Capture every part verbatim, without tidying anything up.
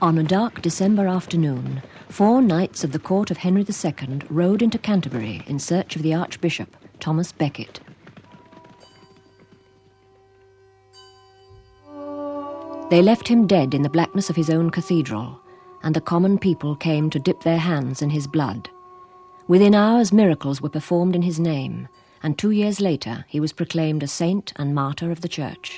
On a dark December afternoon, four knights of the court of Henry the Second rode into Canterbury in search of the Archbishop, Thomas Becket. They left him dead in the blackness of his own cathedral, and the common people came to dip their hands in his blood. Within hours, miracles were performed in his name, and two years later he was proclaimed a saint and martyr of the Church.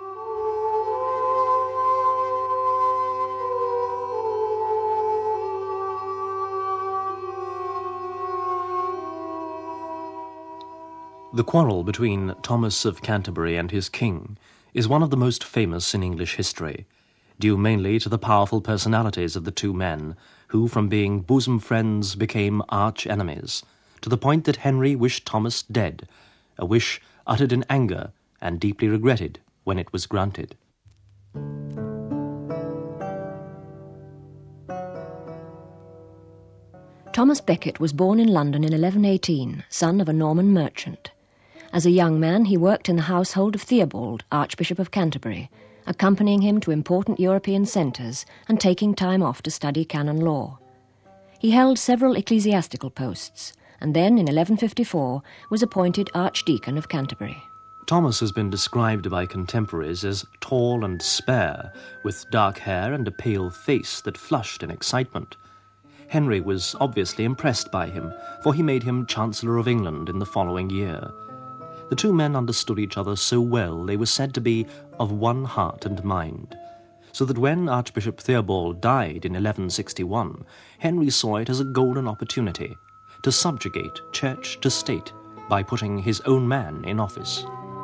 The quarrel between Thomas of Canterbury and his king is one of the most famous in English history, due mainly to the powerful personalities of the two men, who from being bosom friends became arch-enemies, to the point that Henry wished Thomas dead, a wish uttered in anger and deeply regretted when it was granted. Thomas Becket was born in London in eleven eighteen, son of a Norman merchant. As a young man, he worked in the household of Theobald, Archbishop of Canterbury, accompanying him to important European centres and taking time off to study canon law. He held several ecclesiastical posts, and then in eleven fifty-four was appointed Archdeacon of Canterbury. Thomas has been described by contemporaries as tall and spare, with dark hair and a pale face that flushed in excitement. Henry was obviously impressed by him, for he made him Chancellor of England in the following year. The two men understood each other so well they were said to be of one heart and mind, so that when Archbishop Theobald died in eleven sixty-one, Henry saw it as a golden opportunity to subjugate church to state by putting his own man in office.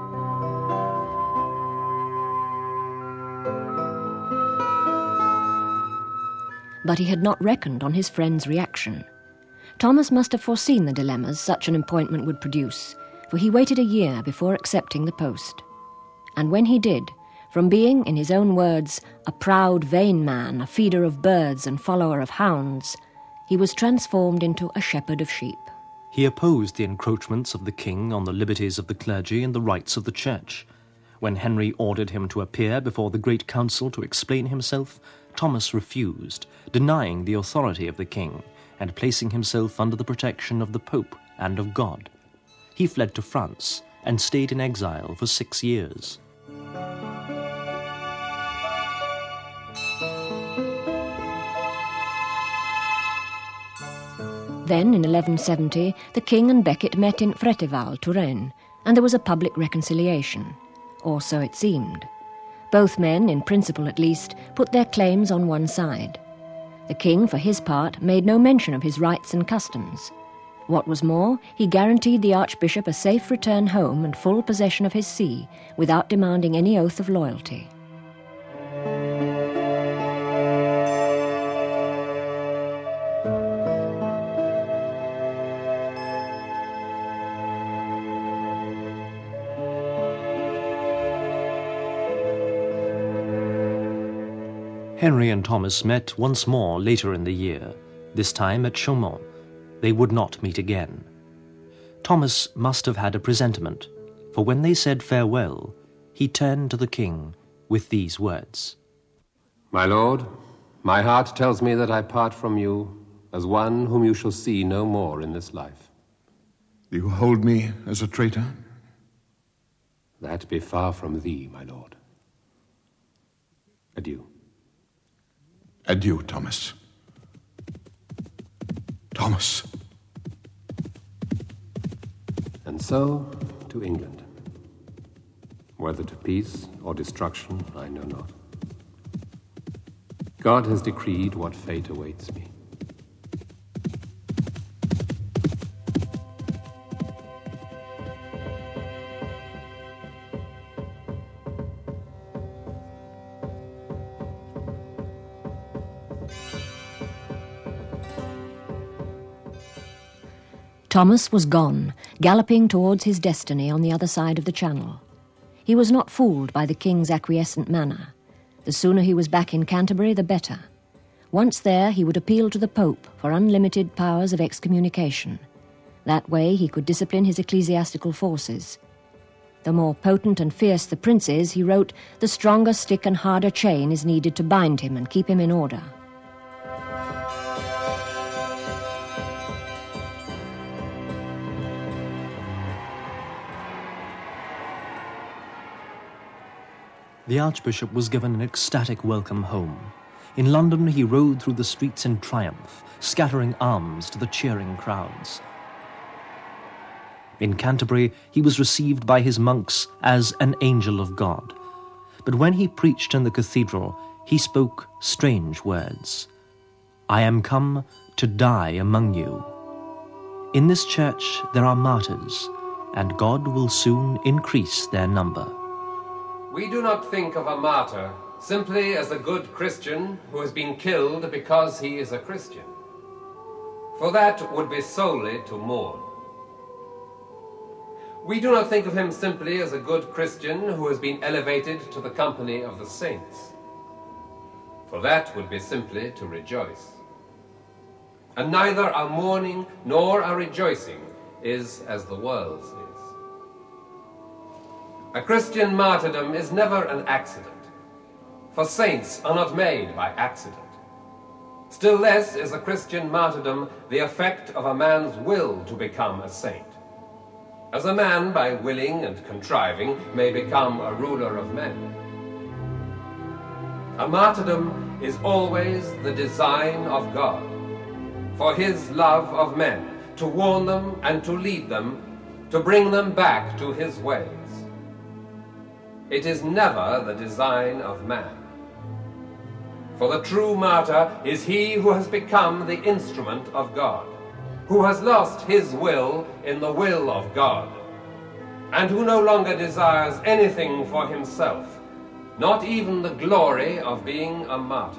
But he had not reckoned on his friend's reaction. Thomas must have foreseen the dilemmas such an appointment would produce, for he waited a year before accepting the post. And when he did, from being, in his own words, a proud, vain man, a feeder of birds and follower of hounds, he was transformed into a shepherd of sheep. He opposed the encroachments of the king on the liberties of the clergy and the rights of the church. When Henry ordered him to appear before the Great Council to explain himself, Thomas refused, denying the authority of the king and placing himself under the protection of the Pope and of God. He fled to France and stayed in exile for six years. Then, in eleven seventy, the king and Becket met in Fréteval, Touraine, and there was a public reconciliation, or so it seemed. Both men, in principle at least, put their claims on one side. The king, for his part, made no mention of his rights and customs. What was more, he guaranteed the archbishop a safe return home and full possession of his see, without demanding any oath of loyalty. Henry and Thomas met once more later in the year, this time at Chaumont. They would not meet again. Thomas must have had a presentiment, for when they said farewell, he turned to the king with these words. My lord, my heart tells me that I part from you as one whom you shall see no more in this life. Do you hold me as a traitor? That be far from thee, my lord. Adieu. Adieu, Thomas. Thomas. And so, to England. Whether to peace or destruction, I know not. God has decreed what fate awaits me. Thomas was gone, galloping towards his destiny on the other side of the Channel. He was not fooled by the king's acquiescent manner. The sooner he was back in Canterbury, the better. Once there, he would appeal to the Pope for unlimited powers of excommunication. That way, he could discipline his ecclesiastical forces. The more potent and fierce the prince is, he wrote, the stronger stick and harder chain is needed to bind him and keep him in order. The Archbishop was given an ecstatic welcome home. In London, he rode through the streets in triumph, scattering alms to the cheering crowds. In Canterbury, he was received by his monks as an angel of God. But when he preached in the cathedral, he spoke strange words. "I am come to die among you." In this church there are martyrs, and God will soon increase their number. We do not think of a martyr simply as a good Christian who has been killed because he is a Christian, for that would be solely to mourn. We do not think of him simply as a good Christian who has been elevated to the company of the saints, for that would be simply to rejoice. And neither our mourning nor our rejoicing is as the world's is. A Christian martyrdom is never an accident, for saints are not made by accident. Still less is a Christian martyrdom the effect of a man's will to become a saint, as a man by willing and contriving may become a ruler of men. A martyrdom is always the design of God, for his love of men, to warn them and to lead them, to bring them back to his ways. It is never the design of man. For the true martyr is he who has become the instrument of God, who has lost his will in the will of God, and who no longer desires anything for himself, not even the glory of being a martyr.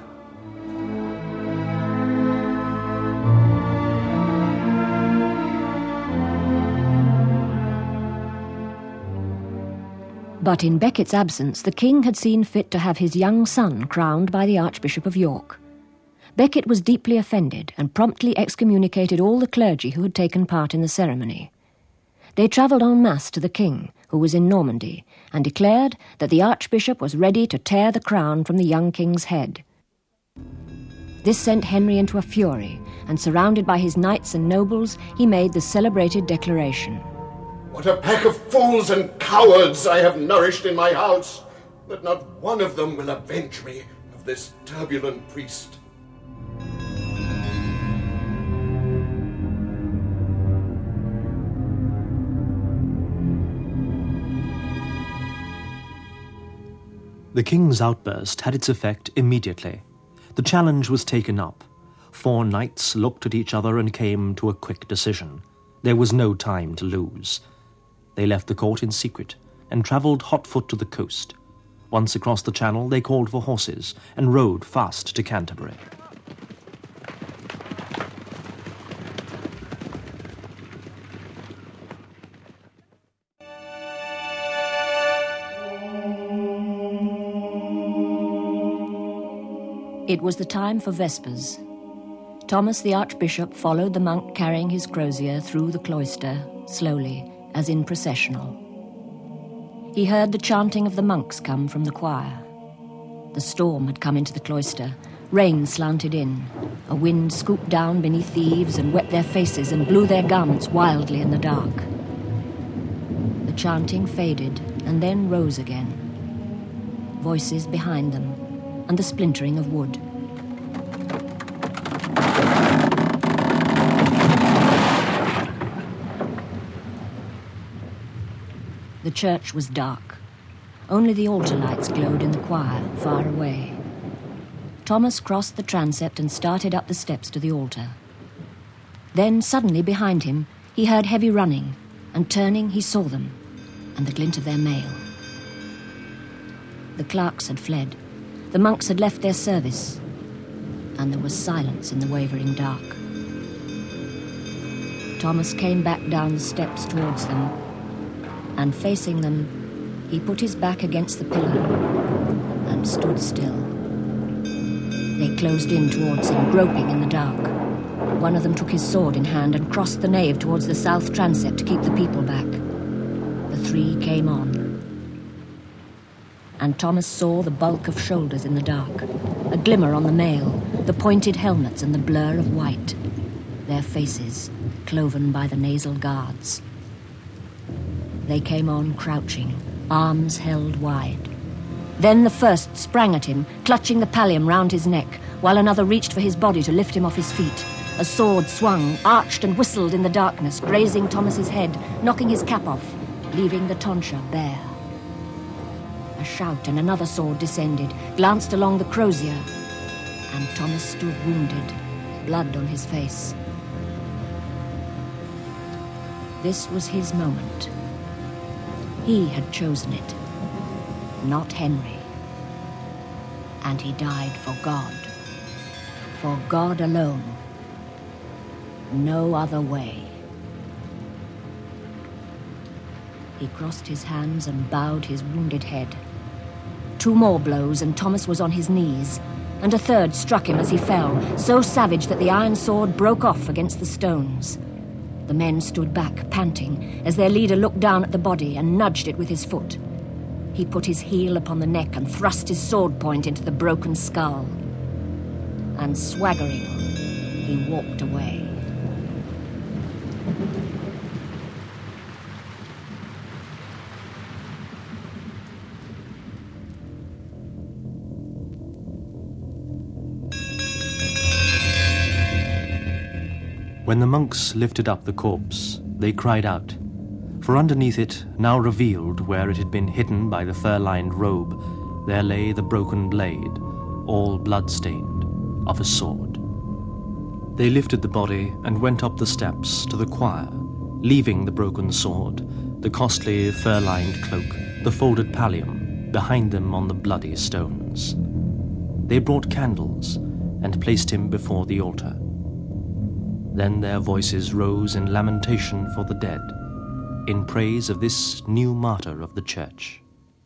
But in Becket's absence, the king had seen fit to have his young son crowned by the Archbishop of York. Becket was deeply offended and promptly excommunicated all the clergy who had taken part in the ceremony. They travelled en masse to the king, who was in Normandy, and declared that the Archbishop was ready to tear the crown from the young king's head. This sent Henry into a fury, and surrounded by his knights and nobles, he made the celebrated declaration. What a pack of fools and cowards I have nourished in my house, that not one of them will avenge me of this turbulent priest. The king's outburst had its effect immediately. The challenge was taken up. Four knights looked at each other and came to a quick decision. There was no time to lose. They left the court in secret and travelled hot-foot to the coast. Once across the channel, they called for horses and rode fast to Canterbury. It was the time for Vespers. Thomas the Archbishop followed the monk carrying his crozier through the cloister, slowly, as in processional. He heard the chanting of the monks come from the choir. The storm had come into the cloister. Rain slanted in. A wind scooped down beneath the eaves and wet their faces and blew their garments wildly in the dark. The chanting faded and then rose again. Voices behind them, and the splintering of wood. The church was dark. Only the altar lights glowed in the choir, far away. Thomas crossed the transept and started up the steps to the altar. Then, suddenly behind him, he heard heavy running, and turning, he saw them, and the glint of their mail. The clerks had fled. The monks had left their service, and there was silence in the wavering dark. Thomas came back down the steps towards them, and facing them, he put his back against the pillar and stood still. They closed in towards him, groping in the dark. One of them took his sword in hand and crossed the nave towards the south transept to keep the people back. The three came on. and Thomas saw the bulk of shoulders in the dark, a glimmer on the mail, the pointed helmets and the blur of white, their faces cloven by the nasal guards. They came on crouching, arms held wide. Then the first sprang at him, clutching the pallium round his neck, while another reached for his body to lift him off his feet. A sword swung, arched and whistled in the darkness, grazing Thomas's head, knocking his cap off, leaving the tonsure bare. A shout and another sword descended, glanced along the crozier, and Thomas stood wounded, blood on his face. This was his moment. He had chosen it, not Henry. And he died for God. For God alone. No other way. He crossed his hands and bowed his wounded head. Two more blows and Thomas was on his knees, and a third struck him as he fell, so savage that the iron sword broke off against the stones. The men stood back, panting, as their leader looked down at the body and nudged it with his foot. He put his heel upon the neck and thrust his sword point into the broken skull. And swaggering, he walked away. When the monks lifted up the corpse, they cried out, for underneath it, now revealed where it had been hidden by the fur-lined robe, there lay the broken blade, all blood-stained, of a sword. They lifted the body and went up the steps to the choir, leaving the broken sword, the costly fur-lined cloak, the folded pallium, behind them on the bloody stones. They brought candles and placed him before the altar. Then their voices rose in lamentation for the dead, in praise of this new martyr of the Church.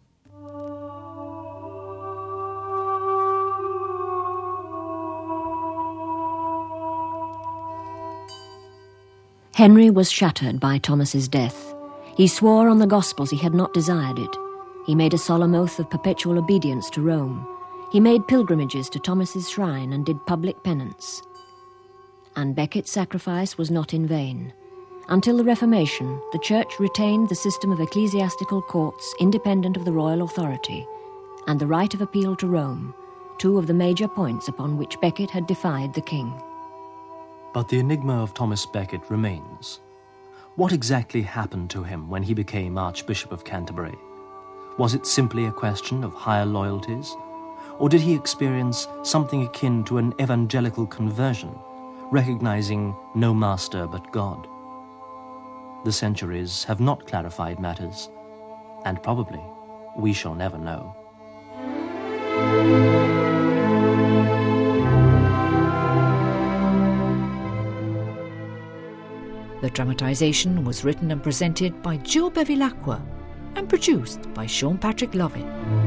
Henry was shattered by Thomas's death. He swore on the Gospels he had not desired it. He made a solemn oath of perpetual obedience to Rome. He made pilgrimages to Thomas's shrine and did public penance. And Becket's sacrifice was not in vain. Until the Reformation, the Church retained the system of ecclesiastical courts independent of the royal authority, and the right of appeal to Rome, two of the major points upon which Becket had defied the king. But the enigma of Thomas Becket remains. What exactly happened to him when he became Archbishop of Canterbury? Was it simply a question of higher loyalties? Or did he experience something akin to an evangelical conversion, recognizing no master but God? The centuries have not clarified matters, and probably we shall never know. The dramatisation was written and presented by Joe Bevilacqua and produced by Sean Patrick Lovett.